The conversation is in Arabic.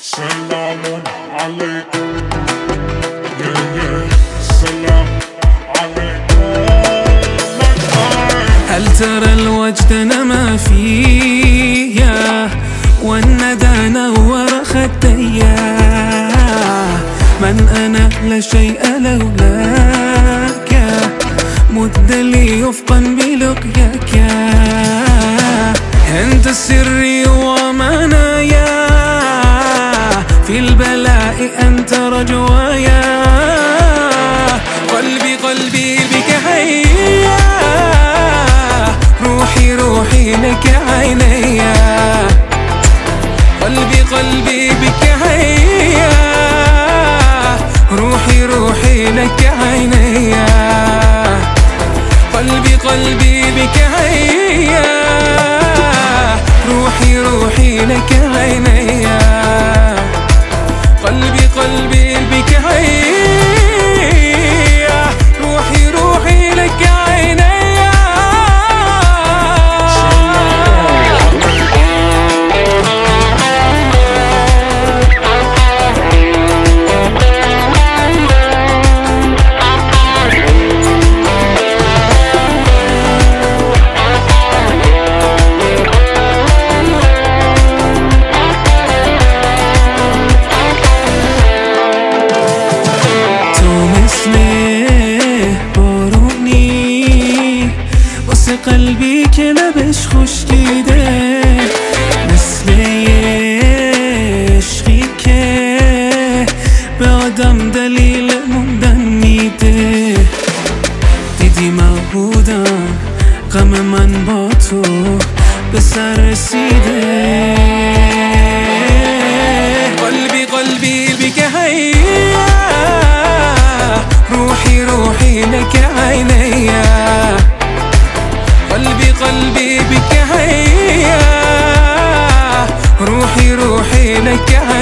سلام عليكم سلام عليكم. هل ترى الوجد نما فيا والندى نور خديا؟ من أنا لا شيء لولاك، مد لي يفقا بلقياك. أنت سري ومنايا، في البلاء أنت رجوايا. قلبي قلبي بك حيا، روحي روحي لك عينيا. قلبي قلبي بك حيا، روحي روحي لك عينيا. قلبي قلبي بك حيا، روحي روحي لك عينيا. قلبي قلبي بك حيا، روحي روحي لك عينيا. قلبي كلبش خوش دیده، مثل عشقی که به آدم دلیل موندن میده. دیدی مبودم غم من با تو به سر رسیده. قلبی قلبی بک حیا، روحی روحی لک عینیا. قلبي قلبي بك حيا، روحي روحي لك